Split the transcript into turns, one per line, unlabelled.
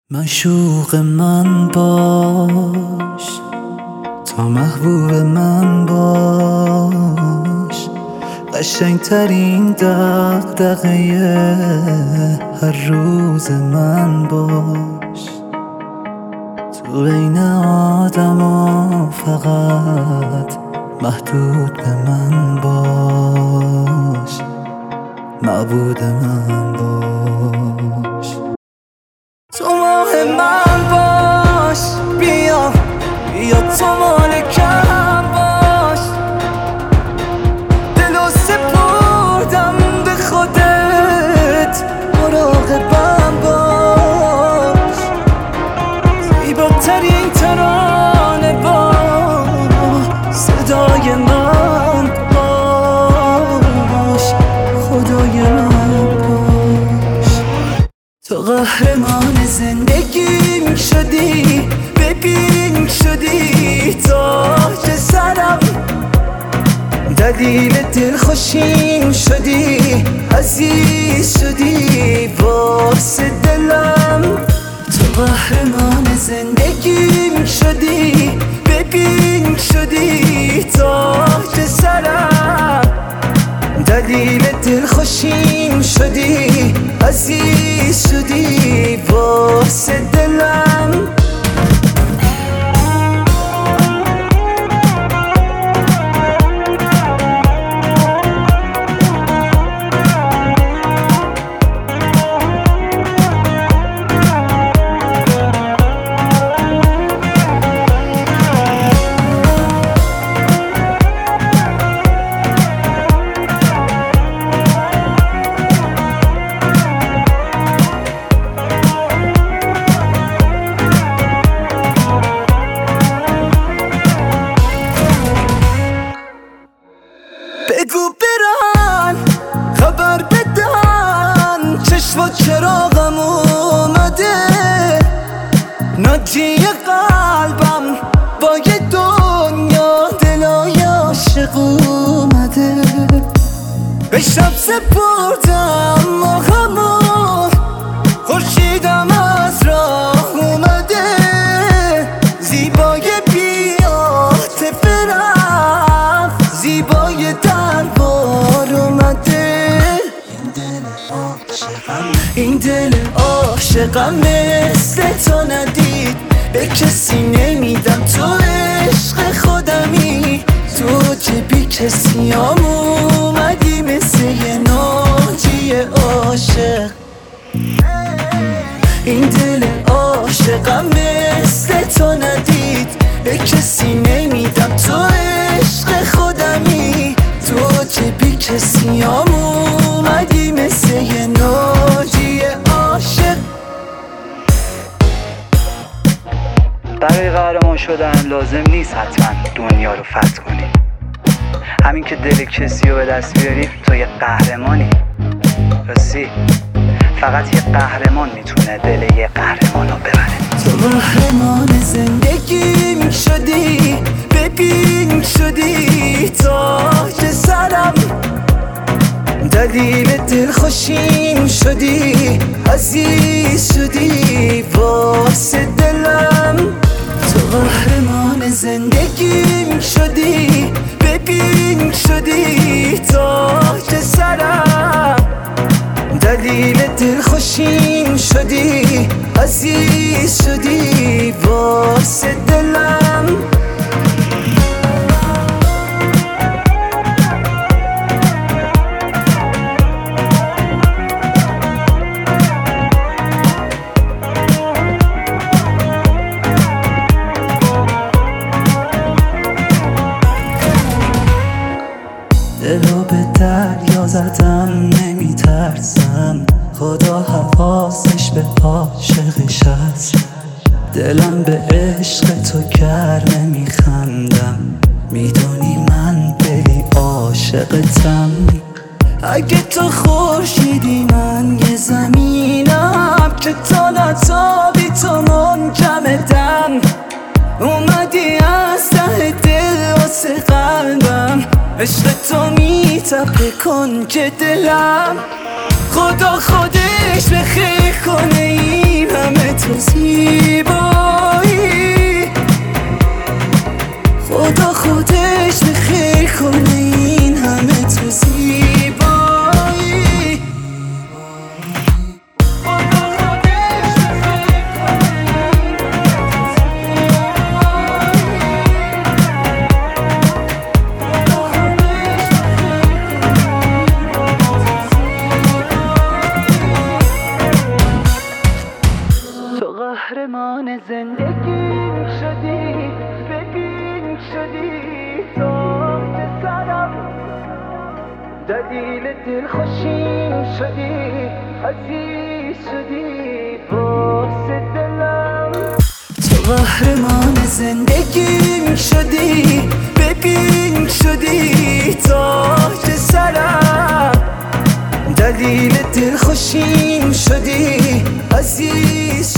معشوق من باش، تا محبوب من باش، قشنگترین دغدغه هر روز من باش. تو بین آدما فقط محدود به من باش، معبود من باش. تو ماه من باش، بیا تو مالکم باش. دلو سپردم به خودت، مراقبم باش. زیباترین ترانه با صدای من باش، خدای من باش. تو قهرمان زندگیم شدی، ببین شدی تاج سرم. دلیل دلخوشیم شدی، عزیز شدی واسه دلم. تو قهرمان زندگیم شدی، ببین شدی تاج سرم. دلیل دلخوشیم شدی، عزیز شدی واسه دلم. بگو برن خبر بدن، چشم و چراغم اومده. ناجی قلبم با یه دنیا دلای عاشق اومده. به شب سپردم ماهمو، خورشیدم از راه اومده. زیبای بی‌عاطفه رفت، زیبای دربار اومده. این دل عاشقم مثل تو ندید، به کسی نمیدم. تو عشق خودمی، تو که بی کسی هم اومدی مثل یه ناجی عاشق. این دل عاشقم مثل تو ندید، به کسی نمیدم. تو عشق خودمی، تو که بی کسی هم اومدی مثل یه ناجی عاشق.
برای قهرمان شدن لازم نیست حتما دنیا رو فتح کنی. همین که دل کسی رو به دست بیاری، تو یه قهرمانی. راستی فقط یه قهرمان میتونه دل یه قهرمان رو ببره.
تو قهرمان زندگیم شدی، ببین شدی تاج سرم. دلیل دلخوشیم شدی، عزیز شدی واسه دلم. تو قهرمان زندگیم شدی، ببین شدی تاج سرم. دلیل دلخوشیم شدی، عزیز شدی واسه دلم. دلو به دریا زدم، نمیترسم. خدا حواسش به عاشقش هست. دلم به عشق تو گرمه، میخندم. میدونی من دلی عاشقتم. اگه تو خورشیدی من یه زمینم، که تا نتابی تو منجمدم. اومدی از ته دل واسه قلبم، عشق تو میتپه کنج دلم. خدا خودش به خیر کنه این همه تو تو زیبایی، خدا خودش به خیر کنه این همه تو زیبایی. قهرمان زندگی شدی، ببین شدی تاج سرم، دلیل دلخوشیم شدی، عزیز شدی واسه دلم. تو قهرمان زندگیم شدی، ببین شدی تاج سرم، دلیل دلخوشیم شدی، عزیز